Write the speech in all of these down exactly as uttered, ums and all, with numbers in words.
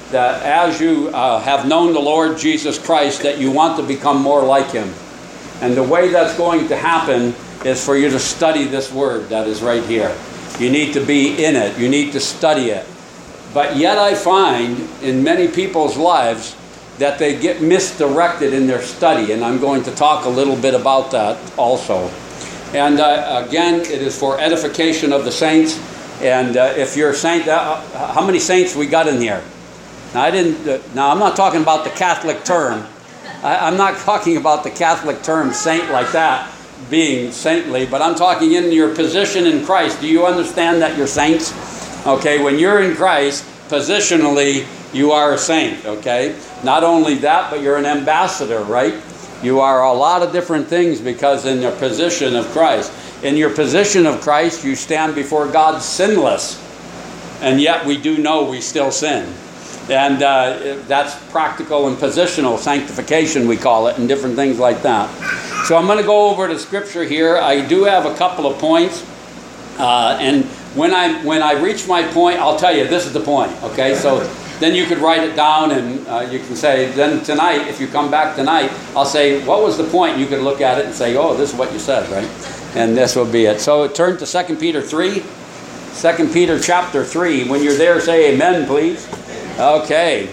that as you uh, have known the Lord Jesus Christ, that you want to become more like him. And the way that's going to happen is for you to study this word that is right here. You need to be in it. You need to study it. But yet I find in many people's lives that they get misdirected in their study. And I'm going to talk a little bit about that also. And uh, again, it is for edification of the saints. And uh, if you're a saint, uh, how many saints we got in here? Now, I didn't. Uh, now, I'm not talking about the Catholic term. I, I'm not talking about the Catholic term saint like that, being saintly. But I'm talking in your position in Christ. Do you understand that you're saints? Okay, when you're in Christ, positionally, you are a saint. Okay, not only that, but you're an ambassador, right? You are a lot of different things because in your position of Christ. In your position of Christ, you stand before God sinless. And yet we do know we still sin. And uh, that's practical and positional sanctification, we call it, and different things like that. So I'm going to go over to Scripture here. I do have a couple of points. Uh, and when I when I reach my point, I'll tell you, this is the point. Okay, so then you could write it down and uh, you can say, then tonight, if you come back tonight, I'll say, what was the point? You could look at it and say, oh, this is what you said, right? And this will be it. So turn to Second Peter three. Second Peter chapter three. When you're there, say amen, please. Okay.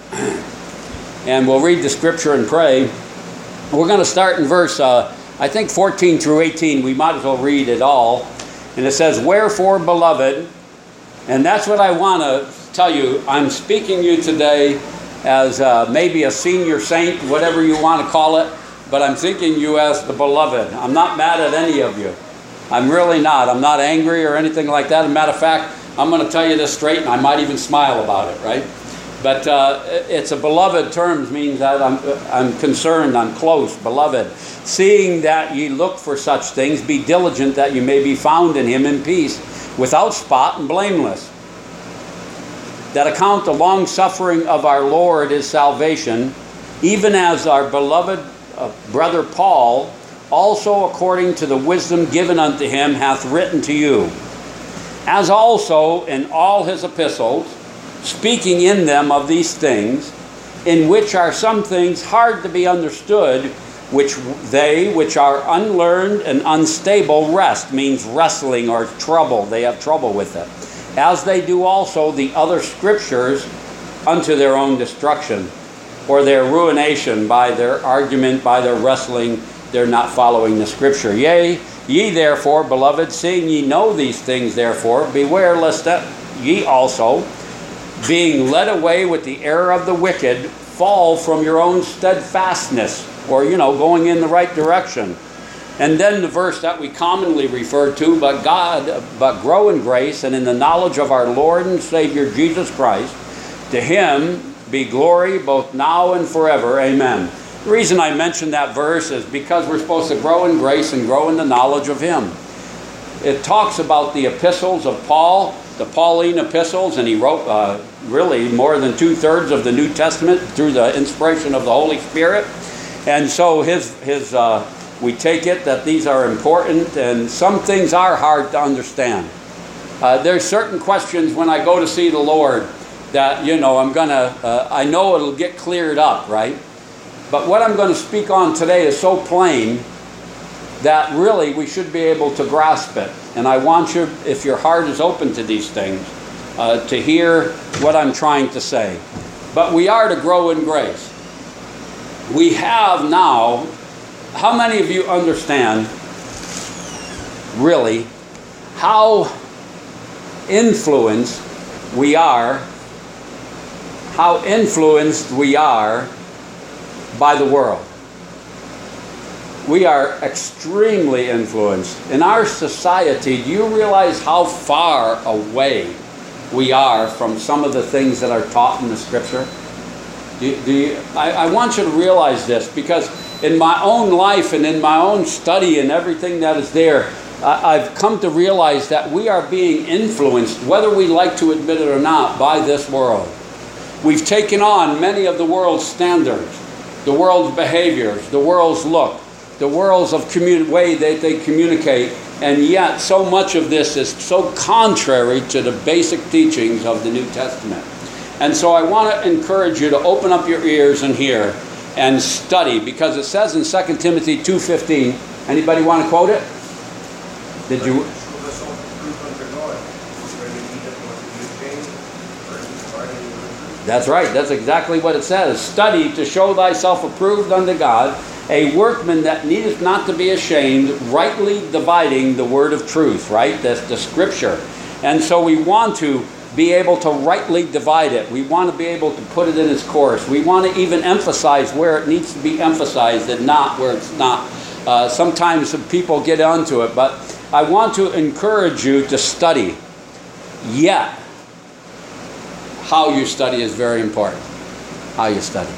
And we'll read the scripture and pray. We're going to start in verse, uh, I think, fourteen through eighteen. We might as well read it all. And it says, wherefore, beloved, and that's what I want to tell you. I'm speaking you today as uh, maybe a senior saint, whatever you want to call it. But I'm thinking you as the beloved. I'm not mad at any of you. I'm really not. I'm not angry or anything like that. As a matter of fact, I'm going to tell you this straight, and I might even smile about it, right? But uh, it's a beloved terms means that I'm, I'm concerned, I'm close, beloved. Seeing that ye look for such things, be diligent that you may be found in him in peace, without spot and blameless. That account the long suffering of our Lord is salvation, even as our beloved uh, brother Paul, also according to the wisdom given unto him, hath written to you. As also in all his epistles, speaking in them of these things, in which are some things hard to be understood, which they which are unlearned and unstable rest, means wrestling or trouble. They have trouble with it. As they do also the other scriptures unto their own destruction, or their ruination by their argument, by their wrestling. They're not following the scripture. Yea, ye therefore, beloved, seeing ye know these things, therefore, beware lest that ye also, being led away with the error of the wicked, fall from your own steadfastness, or, you know, going in the right direction. And then the verse that we commonly refer to, but God, but grow in grace and in the knowledge of our Lord and Savior Jesus Christ. To him be glory both now and forever. Amen. The reason I mention that verse is because we're supposed to grow in grace and grow in the knowledge of him. It talks about the epistles of Paul, the Pauline epistles, and he wrote uh, really more than two-thirds of the New Testament through the inspiration of the Holy Spirit. And so his his uh, we take it that these are important, and some things are hard to understand. Uh, there's certain questions when I go to see the Lord that, you know, I'm going to, uh, I know it'll get cleared up, right? But what I'm going to speak on today is so plain that really we should be able to grasp it. And I want you, if your heart is open to these things, uh, to hear what I'm trying to say. But we are to grow in grace. We have now, how many of you understand really how influenced we are, how influenced we are by the world? We are extremely influenced. In our society, do you realize how far away we are from some of the things that are taught in the Scripture? Do, do you, I, I want you to realize this, because in my own life and in my own study and everything that is there, I, I've come to realize that we are being influenced, whether we like to admit it or not, by this world. We've taken on many of the world's standards, the world's behaviors, the world's look, the world's of commun- way that they communicate, and yet so much of this is so contrary to the basic teachings of the New Testament. And so I want to encourage you to open up your ears and hear and study, because it says in Second Timothy two fifteen, anybody want to quote it? Did you? That's right. That's exactly what it says. Study to show thyself approved unto God, a workman that needeth not to be ashamed, rightly dividing the word of truth, right? That's the scripture. And so we want to be able to rightly divide it. We want to be able to put it in its course. We want to even emphasize where it needs to be emphasized and not where it's not. Uh, sometimes people get onto it, but I want to encourage you to study. Yet, how you study is very important. How you study.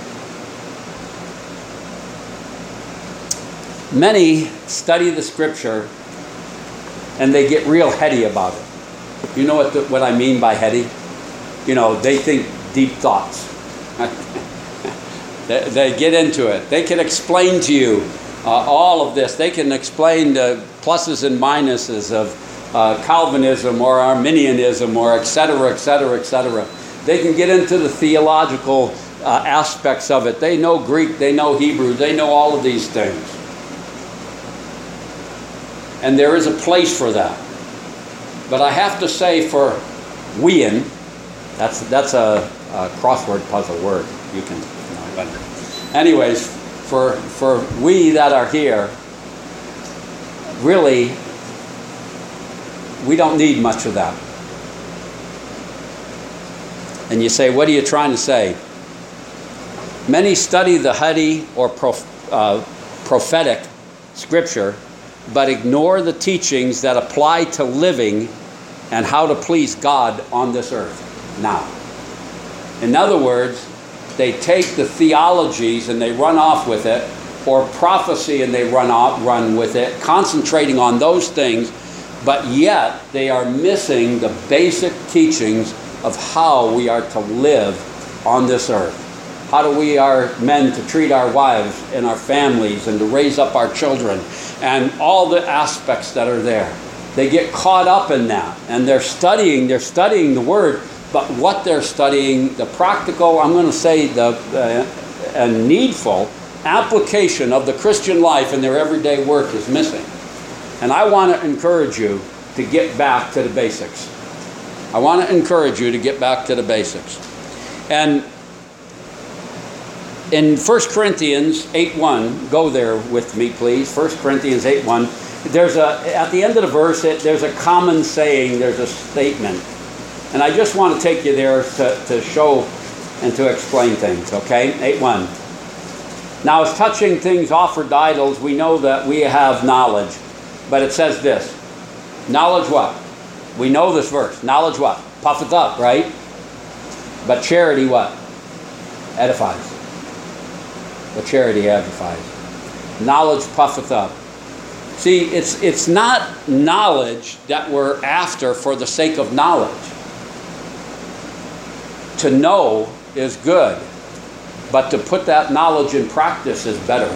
Many study the scripture and they get real heady about it. You know what, the, what I mean by heady? You know, they think deep thoughts. they, they get into it. They can explain to you uh, all of this. They can explain the pluses and minuses of uh, Calvinism or Arminianism or et cetera, et cetera, et cetera. They can get into the theological uh, aspects of it. They know Greek, they know Hebrew, they know all of these things. And there is a place for that. But I have to say for wein, that's that's a, a crossword puzzle word. You can, you know, but anyways, for for we that are here, really, we don't need much of that. And you say, what are you trying to say? Many study the heady or prof, uh, prophetic scripture, but ignore the teachings that apply to living and how to please God on this earth now. In other words, they take the theologies and they run off with it, or prophecy and they run off, run with it, concentrating on those things, but yet they are missing the basic teachings of how we are to live on this earth. How do we are men to treat our wives and our families and to raise up our children and all the aspects that are there. They get caught up in that and they're studying, they're studying the Word, but what they're studying, the practical, I'm going to say the uh, a needful application of the Christian life in their everyday work is missing. And I want to encourage you to get back to the basics. I want to encourage you to get back to the basics. And in First Corinthians eight one, go there with me, please. First Corinthians eight one. There's a, at the end of the verse, it, there's a common saying, there's a statement. And I just want to take you there to, to show and to explain things, okay? eight one. Now, as touching things offered to idols, we know that we have knowledge. But it says this. Knowledge what? We know this verse. Knowledge what? Puffeth up, right? But charity what? Edifies. But charity edifies. Knowledge puffeth up. See, it's it's not knowledge that we're after for the sake of knowledge. To know is good, but to put that knowledge in practice is better.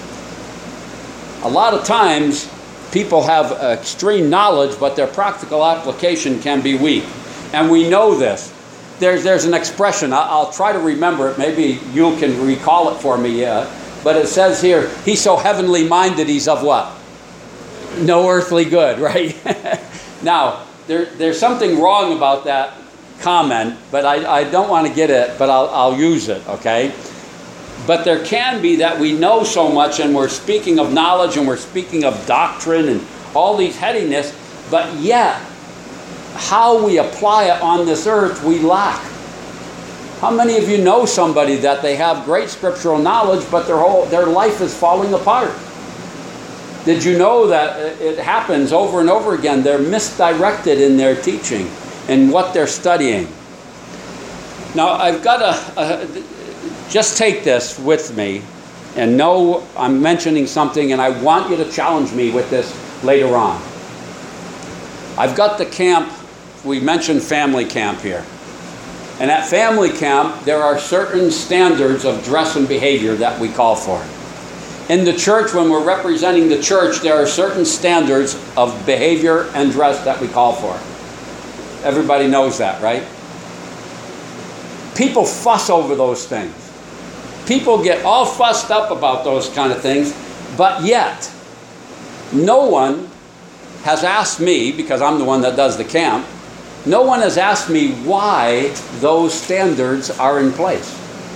A lot of times, people have extreme knowledge, but their practical application can be weak. And we know this. There's, there's an expression, I'll try to remember it, maybe you can recall it for me, yeah. But it says here, he's so heavenly minded, he's of what? No earthly good, right? Now, there, there's something wrong about that comment, but I, I don't want to get it, but I'll, I'll use it, okay? But there can be that we know so much and we're speaking of knowledge and we're speaking of doctrine and all these headiness, but yet, how we apply it on this earth, we lack. How many of you know somebody that they have great scriptural knowledge, but their whole their life is falling apart? Did you know that it happens over and over again? They're misdirected in their teaching and what they're studying. Now, I've got a, a just take this with me and know I'm mentioning something and I want you to challenge me with this later on. I've got the camp, we mentioned family camp here. And at family camp, there are certain standards of dress and behavior that we call for. In the church, when we're representing the church, there are certain standards of behavior and dress that we call for. Everybody knows that, right? People fuss over those things. People get all fussed up about those kind of things, but yet, no one has asked me, because I'm the one that does the camp, no one has asked me why those standards are in place.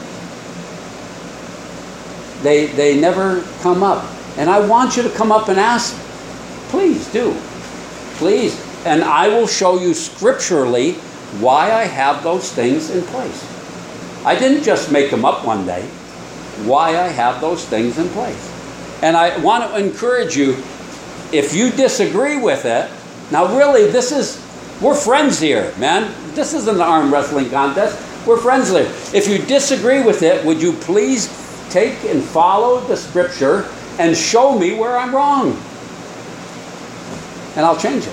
They, they never come up. And I want you to come up and ask. Please do. Please. And I will show you scripturally why I have those things in place. I didn't just make them up one day. Why I have those things in place. And I want to encourage you, if you disagree with it, now really this is, we're friends here, man. This isn't an arm wrestling contest. We're friends here. If you disagree with it, would you please take and follow the scripture and show me where I'm wrong? And I'll change it.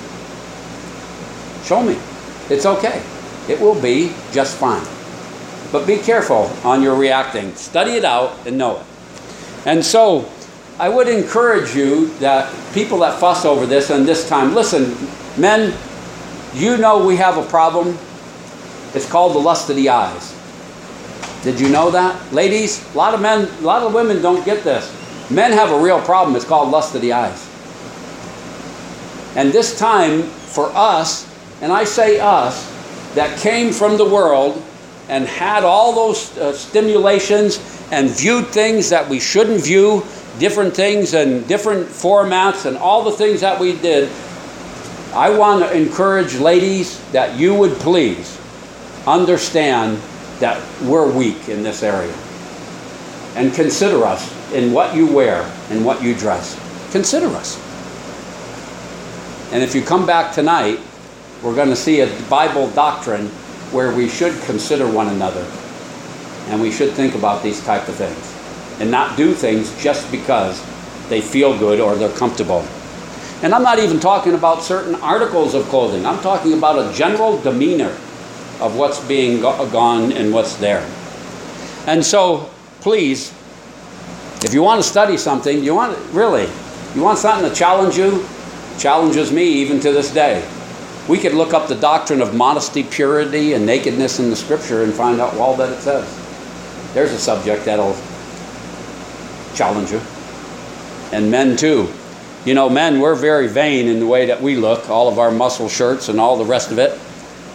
Show me. It's okay. It will be just fine. But be careful on your reacting. Study it out and know it. And so, I would encourage you that people that fuss over this and this time, listen, men, you know we have a problem. It's called the lust of the eyes. Did you know that? Ladies, a lot of men, a lot of women don't get this. Men have a real problem. It's called lust of the eyes. And this time, for us, and I say us, that came from the world and had all those uh, stimulations and viewed things that we shouldn't view, different things and different formats and all the things that we did, I want to encourage ladies that you would please understand that we're weak in this area. And consider us in what you wear and what you dress. Consider us. And if you come back tonight, we're going to see a Bible doctrine where we should consider one another. And we should think about these type of things. And not do things just because they feel good or they're comfortable. And I'm not even talking about certain articles of clothing. I'm talking about a general demeanor of what's being go- gone and what's there. And so, please, if you want to study something, you want really, you want something to challenge you, challenges me even to this day. We could look up the doctrine of modesty, purity, and nakedness in the scripture and find out all that it says. There's a subject that'll challenge you. And men too. You know, men, we're very vain in the way that we look, all of our muscle shirts and all the rest of it.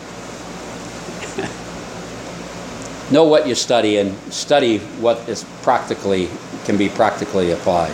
Know what you study and study what is practically, can be practically applied.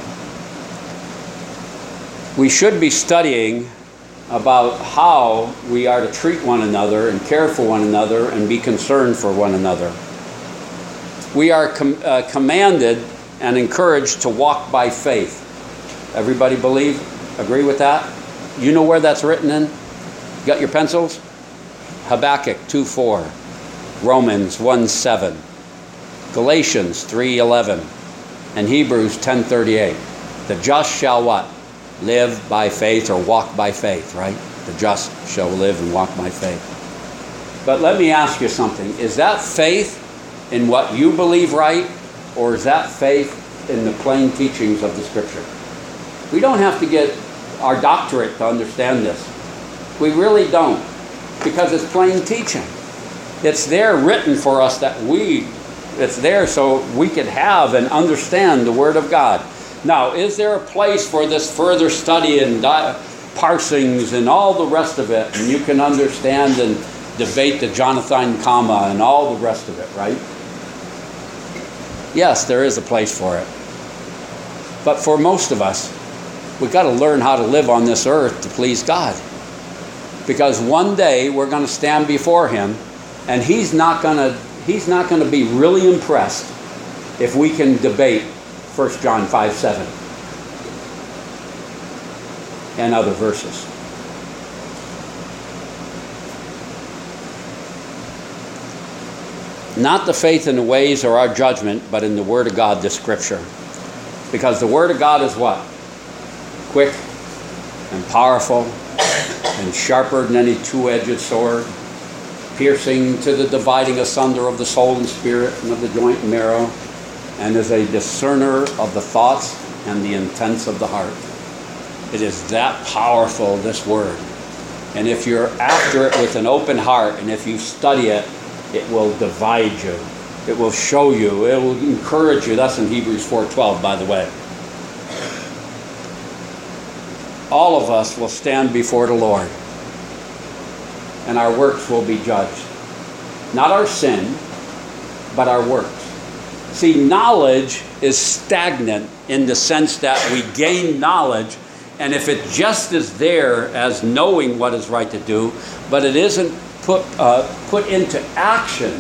We should be studying about how we are to treat one another and care for one another and be concerned for one another. We are com- uh, commanded and encouraged to walk by faith. Everybody believe? Agree with that? You know where that's written in? You got your pencils? Habakkuk two four. Romans one seven. Galatians three eleven. And Hebrews ten thirty-eight. The just shall what? Live by faith or walk by faith, right? The just shall live and walk by faith. But let me ask you something. Is that faith in what you believe right, or is that faith in the plain teachings of the scripture? We don't have to get our doctorate to understand this. We really don't, because it's plain teaching. It's there written for us that we, it's there so we could have and understand the Word of God. Now, is there a place for this further study and di- parsings and all the rest of it, and you can understand and debate the Jonathan comma and all the rest of it, right? Yes, there is a place for it. But for most of us, we've got to learn how to live on this earth to please God. Because one day we're going to stand before Him, and He's not going to He's not going to be really impressed if we can debate First John five seven and other verses. Not the faith in the ways or our judgment, but in the Word of God, the Scripture. Because the Word of God is what? Quick and powerful and sharper than any two-edged sword, piercing to the dividing asunder of the soul and spirit and of the joint and marrow, and is a discerner of the thoughts and the intents of the heart. It is that powerful, this Word. And if you're after it with an open heart, and if you study it It will divide you. It will show you. It will encourage you. That's in Hebrews four twelve, by the way. All of us will stand before the Lord, and our works will be judged. Not our sin, but our works. See, knowledge is stagnant in the sense that we gain knowledge, and if it just is there as knowing what is right to do, but it isn't put uh, put into action,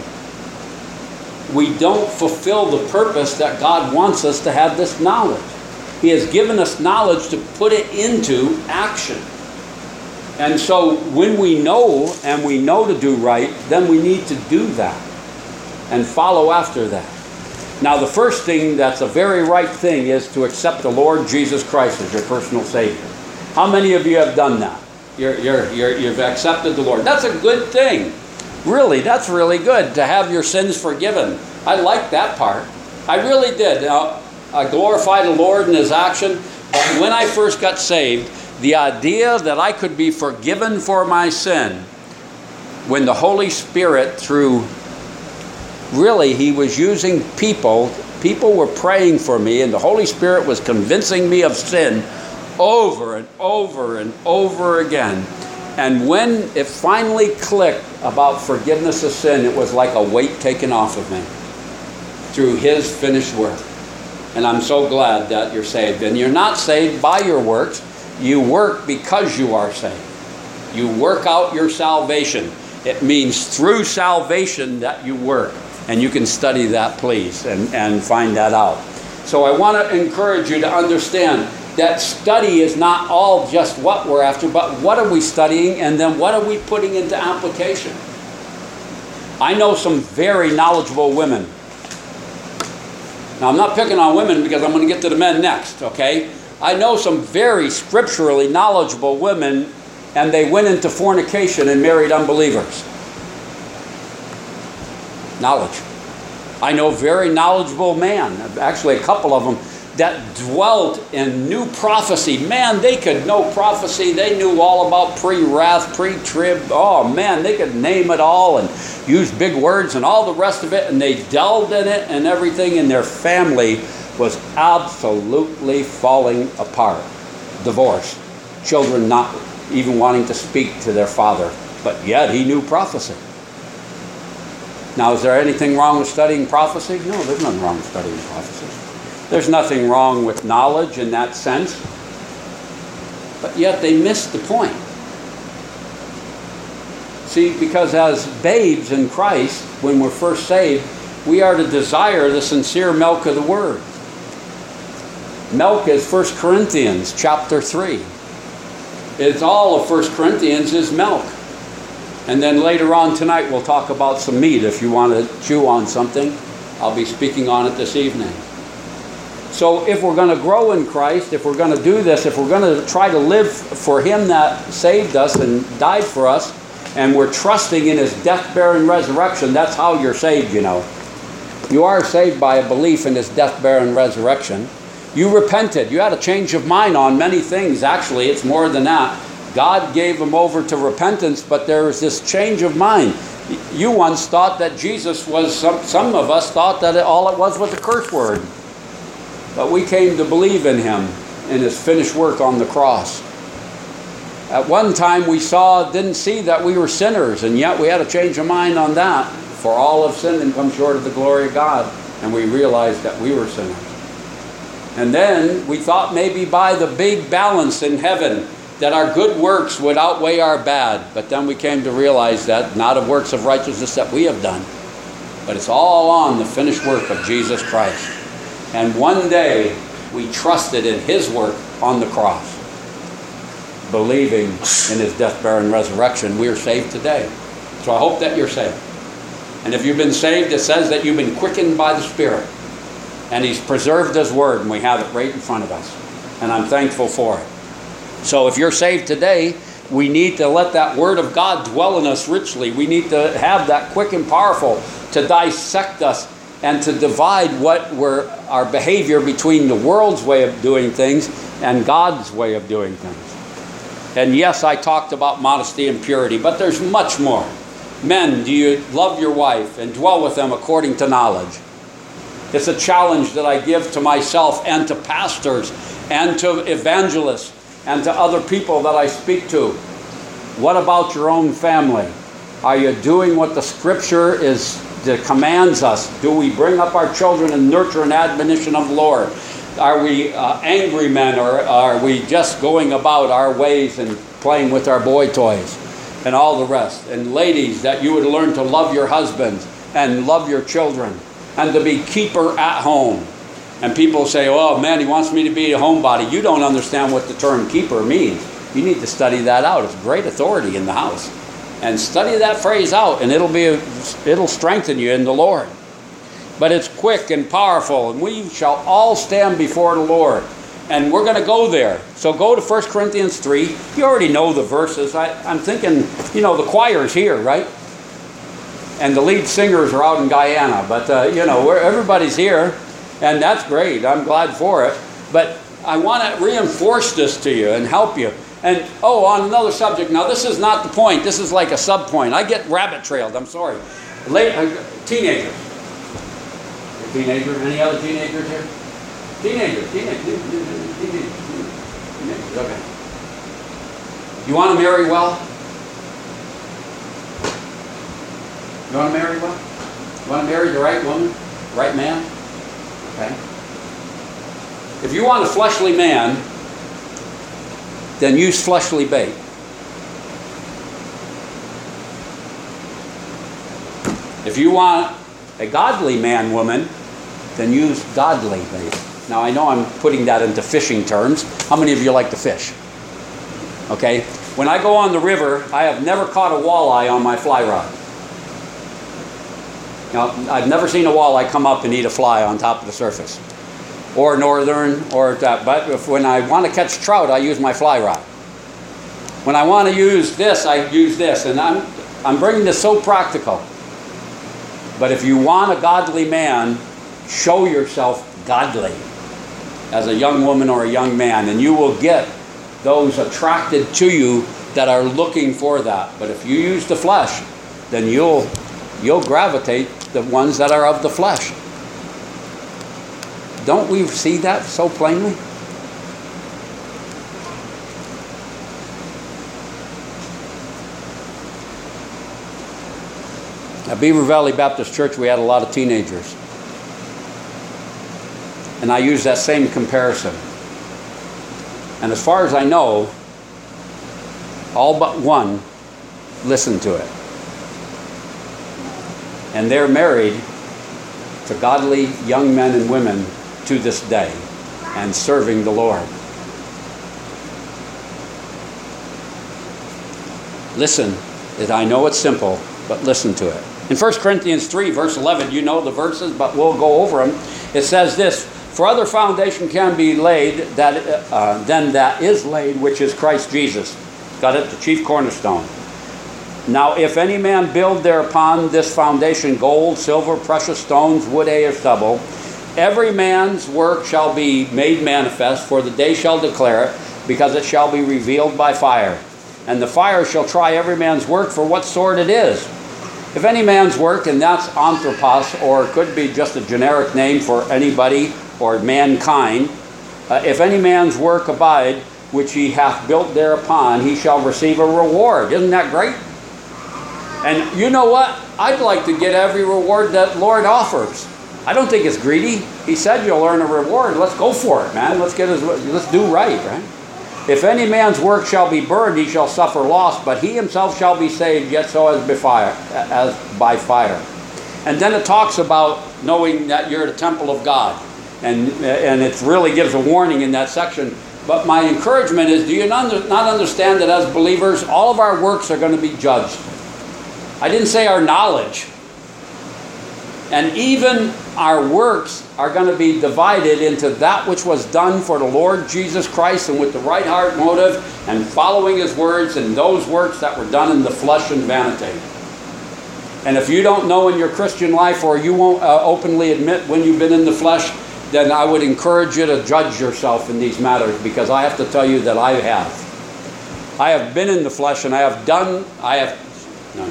we don't fulfill the purpose that God wants us to have this knowledge. He has given us knowledge to put it into action. And so when we know and we know to do right, then we need to do that and follow after that. Now, the first thing that's a very right thing is to accept the Lord Jesus Christ as your personal Savior. How many of you have done that? You're, you're, you're, you've accepted the Lord. That's a good thing. Really, that's really good to have your sins forgiven. I like that part. I really did. Now, I glorify the Lord in His action. But when I first got saved, the idea that I could be forgiven for my sin, when the Holy Spirit, through, really, He was using people, people were praying for me, and the Holy Spirit was convincing me of sin over and over and over again. And when it finally clicked about forgiveness of sin, it was like a weight taken off of me through His finished work. And I'm so glad that you're saved. And you're not saved by your works. You work because you are saved. You work out your salvation. It means through salvation that you work. And you can study that, please, and, and find that out. So I want to encourage you to understand that study is not all just what we're after, but what are we studying, and then what are we putting into application? I know some very knowledgeable women. Now, I'm not picking on women because I'm going to get to the men next, okay? I know some very scripturally knowledgeable women, and they went into fornication and married unbelievers. Knowledge. I know very knowledgeable man, actually a couple of them, that dwelt in new prophecy. Man, they could know prophecy. They knew all about pre-wrath, pre-trib. Oh, man, they could name it all and use big words and all the rest of it, and they delved in it and everything, and their family was absolutely falling apart. Divorce. Children not even wanting to speak to their father, but yet he knew prophecy. Now, is there anything wrong with studying prophecy? No, there's nothing wrong with studying prophecy. There's nothing wrong with knowledge in that sense. But yet they missed the point. See, because as babes in Christ, when we're first saved, we are to desire the sincere milk of the Word. Milk is First Corinthians chapter three. It's all of First Corinthians is milk. And then later on tonight we'll talk about some meat. If you want to chew on something, I'll be speaking on it this evening. So if we're going to grow in Christ, if we're going to do this, if we're going to try to live for Him that saved us and died for us, and we're trusting in His death, burial, and resurrection, that's how you're saved, you know. You are saved by a belief in His death, burial, and resurrection. You repented. You had a change of mind on many things. Actually, it's more than that. God gave them over to repentance, but there was this change of mind. You once thought that Jesus was, some, some of us thought that it, all it was was a curse word. But we came to believe in Him, in His finished work on the cross. At one time we saw, didn't see that we were sinners, and yet we had a change of mind on that. For all have sinned and come short of the glory of God. And we realized that we were sinners. And then we thought maybe by the big balance in heaven that our good works would outweigh our bad. But then we came to realize that not of works of righteousness that we have done, but it's all on the finished work of Jesus Christ. And one day we trusted in His work on the cross. Believing in His death, burial, and resurrection, we are saved today. So I hope that you're saved. And if you've been saved, it says that you've been quickened by the Spirit. And He's preserved His Word, and we have it right in front of us. And I'm thankful for it. So if you're saved today, we need to let that Word of God dwell in us richly. We need to have that quick and powerful to dissect us and to divide what we're, our behavior between the world's way of doing things and God's way of doing things. And yes, I talked about modesty and purity, but there's much more. Men, do you love your wife and dwell with them according to knowledge? It's a challenge that I give to myself and to pastors and to evangelists and to other people that I speak to. What about your own family? Are you doing what the Scripture is that commands us? Do we bring up our children in nurture and admonition of the Lord? Are we uh, angry men, or are we just going about our ways and playing with our boy toys and all the rest? And ladies, that you would learn to love your husbands and love your children and to be keeper at home. And people say, oh man, he wants me to be a homebody. You don't understand what the term keeper means. You need to study that out. It's great authority in the house. And study that phrase out, and it'll be a, it'll strengthen you in the Lord. But it's quick and powerful, and we shall all stand before the Lord. And we're going to go there. So go to First Corinthians three. You already know the verses. I, I'm thinking, you know, the choir's here, right? And the lead singers are out in Guyana. But, uh, you know, we're, everybody's here. And that's great. I'm glad for it. But I want to reinforce this to you and help you. And, oh, on another subject. Now, this is not the point. This is like a sub-point. I get rabbit-trailed. I'm sorry. Late, uh, teenagers. Teenagers? Any other teenagers here? Teenagers. Teenagers. Teenagers. Teenagers. Okay. You want to marry well? You want to marry well? You want to marry the right woman? Right man? Okay. If you want a fleshly man, then use fleshly bait. If you want a godly man, woman, then use godly bait. Now I know I'm putting that into fishing terms. How many of you like to fish? Okay. When I go on the river, I have never caught a walleye on my fly rod. Now, I've never seen a walleye come up and eat a fly on top of the surface. Or northern, or that. But if, when I want to catch trout, I use my fly rod. When I want to use this, I use this. And I'm, I'm bringing this so practical. But if you want a godly man, show yourself godly as a young woman or a young man. And you will get those attracted to you that are looking for that. But if you use the flesh, then you'll, you'll gravitate the ones that are of the flesh. Don't we see that so plainly? At Beaver Valley Baptist Church, we had a lot of teenagers. And I use that same comparison. And as far as I know, all but one listened to it. And they're married to godly young men and women to this day and serving the Lord. Listen. I know it's simple, but listen to it. In First Corinthians three, verse eleven, you know the verses, but we'll go over them. It says this, for other foundation can be laid that, uh, than that is laid, which is Christ Jesus. Got it? The chief cornerstone. Now, if any man build thereupon this foundation gold, silver, precious stones, wood, hay, or stubble, every man's work shall be made manifest, for the day shall declare it, because it shall be revealed by fire. And the fire shall try every man's work for what sort it is. If any man's work, and that's anthropos, or it could be just a generic name for anybody or mankind, uh, if any man's work abide, which he hath built thereupon, he shall receive a reward. Isn't that great? And you know what? I'd like to get every reward that Lord offers. I don't think it's greedy. He said you'll earn a reward. Let's go for it, man. Let's get his, let's do right, right? If any man's work shall be burned, he shall suffer loss, but he himself shall be saved, yet so as by fire. As by fire. And then it talks about knowing that you're the temple of God. And, and it really gives a warning in that section. But my encouragement is, do you not understand that as believers, all of our works are going to be judged? I didn't say our knowledge. And even our works are going to be divided into that which was done for the Lord Jesus Christ and with the right heart motive and following His words, and those works that were done in the flesh and vanity. And if you don't know in your Christian life, or you won't uh, openly admit when you've been in the flesh, then I would encourage you to judge yourself in these matters, because I have to tell you that I have. I have been in the flesh, and I have done, I have, no, no.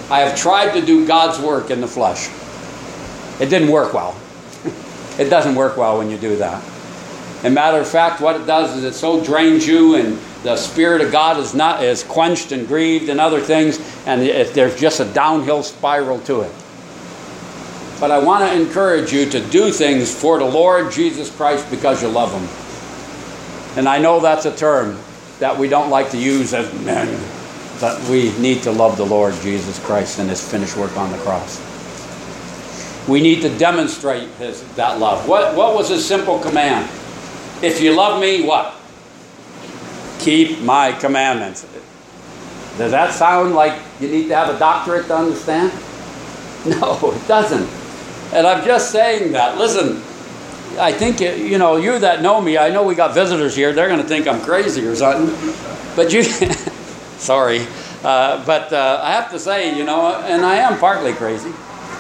I have tried to do God's work in the flesh. It didn't work well. It doesn't work well when you do that. As a matter of fact, what it does is it so drains you, and the Spirit of God is not is quenched and grieved and other things, and it, there's just a downhill spiral to it. But I want to encourage you to do things for the Lord Jesus Christ because you love Him. And I know that's a term that we don't like to use as men, but we need to love the Lord Jesus Christ and His finished work on the cross. We need to demonstrate his, that love. What, what was His simple command? If you love me, what? Keep my commandments. Does that sound like you need to have a doctorate to understand? No, it doesn't. And I'm just saying that. Listen, I think, you know, you that know me, I know we got visitors here. They're going to think I'm crazy or something. But you, sorry. Uh, but uh, I have to say, you know, and I am partly crazy.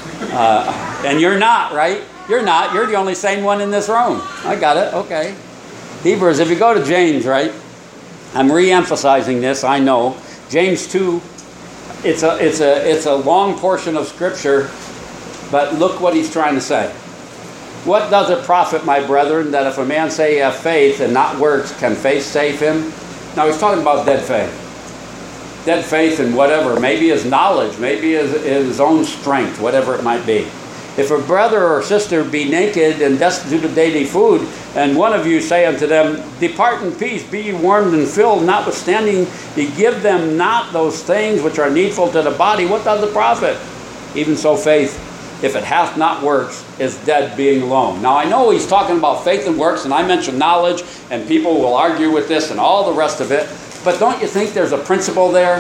Uh, and you're not, right? You're not. You're the only sane one in this room. I got it. Okay. Hebrews, if you go to James, right? I'm re-emphasizing this, I know. James two, it's a, it's a, it's a long portion of Scripture, but look what he's trying to say. What does it profit, my brethren, that if a man say he have faith and not works, can faith save him? Now he's talking about dead faith. Dead faith in whatever, maybe his knowledge, maybe his, his own strength, whatever it might be. If a brother or sister be naked and destitute of daily food, and one of you say unto them, depart in peace, be ye warmed and filled, notwithstanding ye give them not those things which are needful to the body, what does it profit? Even so faith, if it hath not works, is dead being alone. Now I know he's talking about faith and works, and I mentioned knowledge, and people will argue with this and all the rest of it, but don't you think there's a principle there?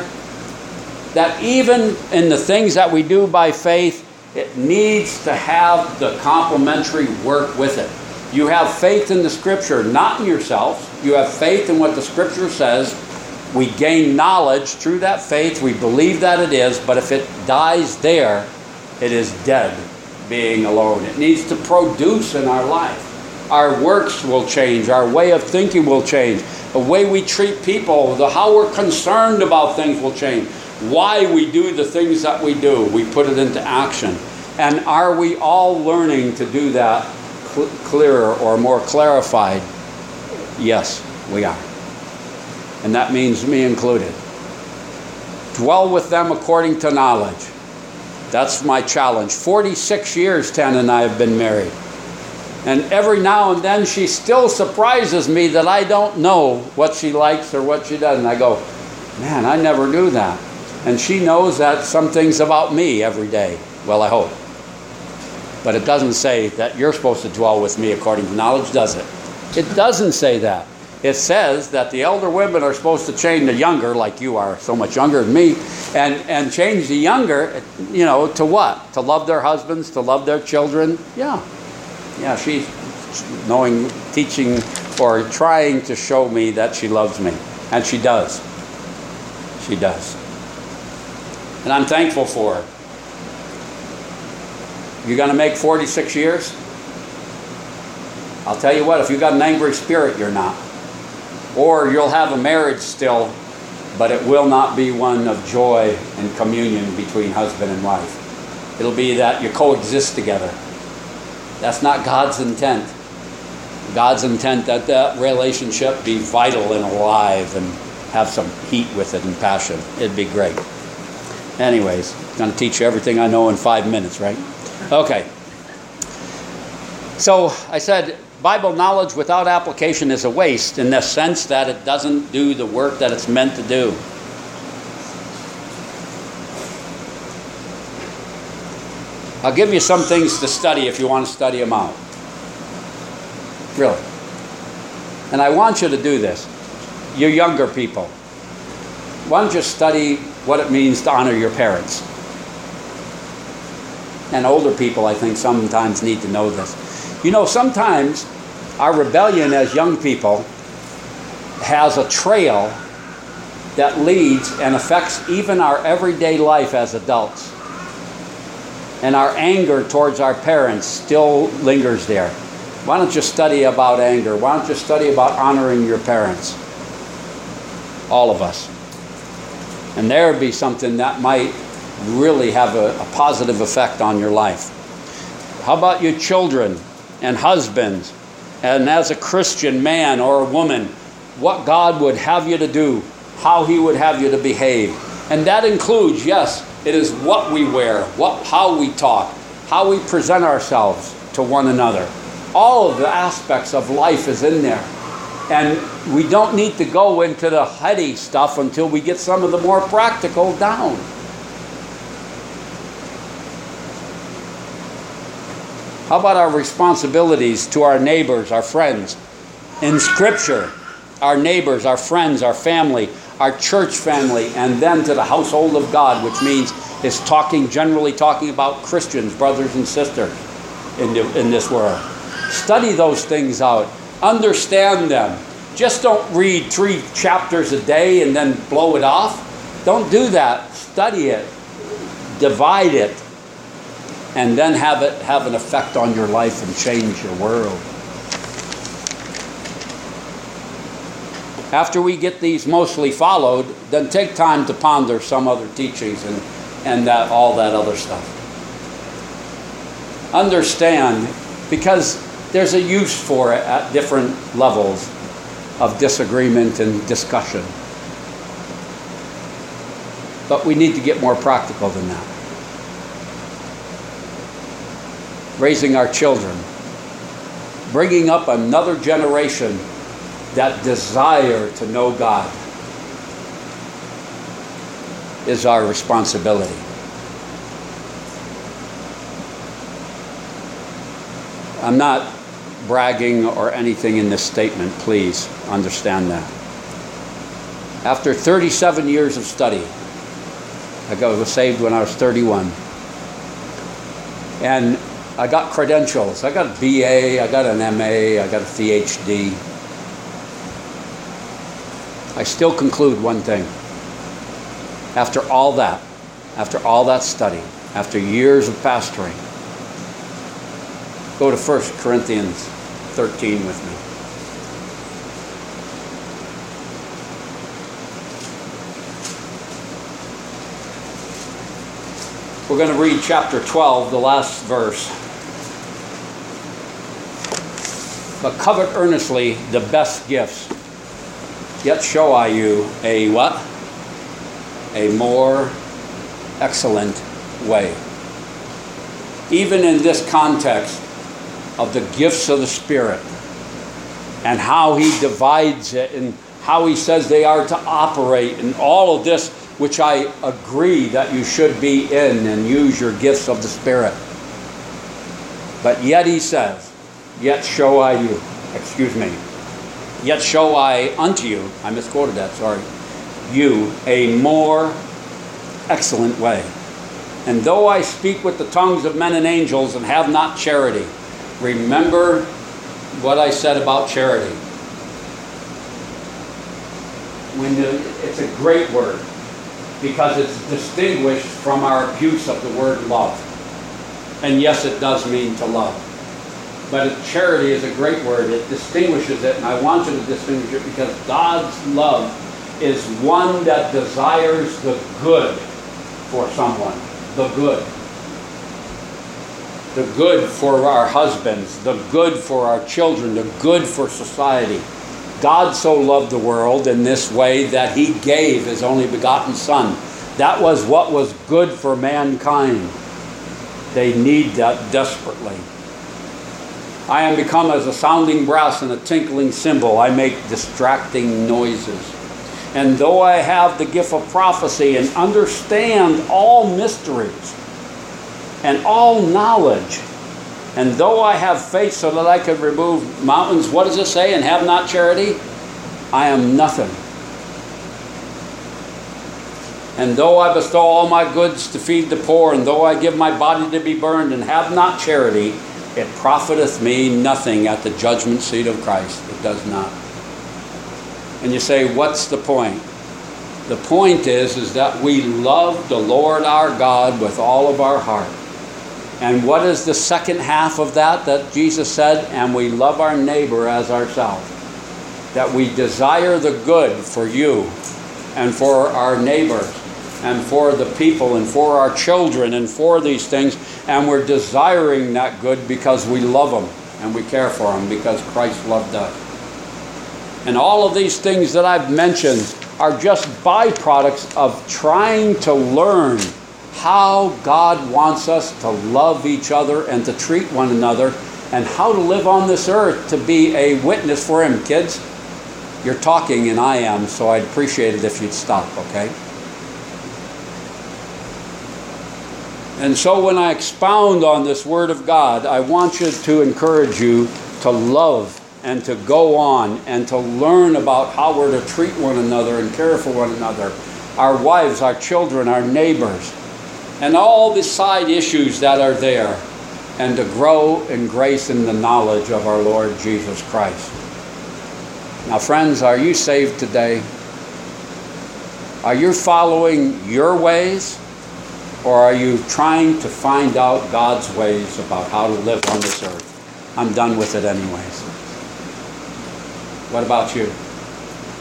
That even in the things that we do by faith, it needs to have the complementary work with it. You have faith in the Scripture, not in yourself. You have faith in what the Scripture says. We gain knowledge through that faith. We believe that it is, but if it dies there, it is dead, being alone. It needs to produce in our life. Our works will change. Our way of thinking will change. The way we treat people, the how we're concerned about things will change. Why we do the things that we do, we put it into action. And are we all learning to do that cl- clearer or more clarified? Yes, we are. And that means me included. Dwell with them according to knowledge. That's my challenge. forty-six years Tan and I have been married. And every now and then she still surprises me that I don't know what she likes or what she doesn't. I go, man, I never knew that. And she knows that some things about me every day. Well, I hope. But it doesn't say that you're supposed to dwell with me according to knowledge, does it? It doesn't say that. It says that the elder women are supposed to change the younger, like you are so much younger than me, and, and change the younger, you know, to what? To love their husbands, to love their children? Yeah. Yeah, she's knowing, teaching, or trying to show me that she loves me. And she does. She does. And I'm thankful for her. You're going to make forty-six years? I'll tell you what, if you've got an angry spirit, you're not. Or you'll have a marriage still, but it will not be one of joy and communion between husband and wife. It'll be that you coexist together. That's not God's intent. God's intent that that relationship be vital and alive and have some heat with it and passion. It'd be great. Anyways, I'm going to teach you everything I know in five minutes, right? Okay. So I said Bible knowledge without application is a waste in the sense that it doesn't do the work that it's meant to do. I'll give you some things to study if you want to study them out. Really. And I want you to do this. You younger people. Why don't you study what it means to honor your parents? And older people, I think, sometimes need to know this. You know, sometimes our rebellion as young people has a trail that leads and affects even our everyday life as adults. And our anger towards our parents still lingers there. Why don't you study about anger? Why don't you study about honoring your parents? All of us. And there would be something that might really have a, a positive effect on your life. How about your children and husbands? And as a Christian man or a woman, what God would have you to do, how He would have you to behave. And that includes, yes, it is what we wear, what, how we talk, how we present ourselves to one another. All of the aspects of life is in there. And we don't need to go into the heady stuff until we get some of the more practical down. How about our responsibilities to our neighbors, our friends? In Scripture, our neighbors, our friends, our family, our church family, and then to the household of God, which means is talking, generally talking about Christians, brothers and sisters in, the, in this world. Study those things out. Understand them. Just don't read three chapters a day and then blow it off. Don't do that. Study it. Divide it. And then have it have an effect on your life and change your world. After we get these mostly followed, then take time to ponder some other teachings and, and that, all that other stuff. Understand, because there's a use for it at different levels of disagreement and discussion. But we need to get more practical than that. Raising our children, bringing up another generation that desire to know God is our responsibility. I'm not bragging or anything in this statement, please understand that. After thirty-seven years of study, I was saved when I was thirty-one. And I got credentials. I got a B A, I got an M A, I got a P H D. I still conclude one thing. After all that, after all that study, after years of pastoring, go to First Corinthians thirteen with me. We're going to read chapter twelve, the last verse. But covet earnestly the best gifts. Yet show I you a what? A more excellent way. Even in this context of the gifts of the Spirit and how He divides it and how He says they are to operate and all of this, which I agree that you should be in and use your gifts of the Spirit. But yet He says, yet show I you, excuse me, yet show I unto you, I misquoted that, sorry, you a more excellent way. And though I speak with the tongues of men and angels and have not charity, remember what I said about charity. When the, it's a great word because it's distinguished from our abuse of the word love. And yes, it does mean to love. But charity is a great word. It distinguishes it, and I want you to distinguish it because God's love is one that desires the good for someone. The good. The good for our husbands, the good for our children, the good for society. God so loved the world in this way that He gave His only begotten Son. That was what was good for mankind. They need that desperately. I am become as a sounding brass and a tinkling cymbal. I make distracting noises. And though I have the gift of prophecy and understand all mysteries and all knowledge, and though I have faith so that I could remove mountains, what does it say? And have not charity? I am nothing. And though I bestow all my goods to feed the poor, and though I give my body to be burned and have not charity, it profiteth me nothing at the judgment seat of Christ. It does not. And you say, what's the point? The point is, is that we love the Lord our God with all of our heart. And what is the second half of that that Jesus said? And we love our neighbor as ourselves. That we desire the good for you and for our neighbors. and for the people and for our children and for these things, and we're desiring that good because we love them and we care for them because Christ loved us. And all of these things that I've mentioned are just byproducts of trying to learn how God wants us to love each other and to treat one another, and how to live on this earth to be a witness for Him. Kids, you're talking and I am, so I'd appreciate it if you'd stop, okay? And so when I expound on this Word of God, I want you to encourage you to love and to go on and to learn about how we're to treat one another and care for one another, our wives, our children, our neighbors, and all the side issues that are there, and to grow in grace and the knowledge of our Lord Jesus Christ. Now, friends, are you saved today? Are you following your ways? Or are you trying to find out God's ways about how to live on this earth? I'm done with it anyways. What about you?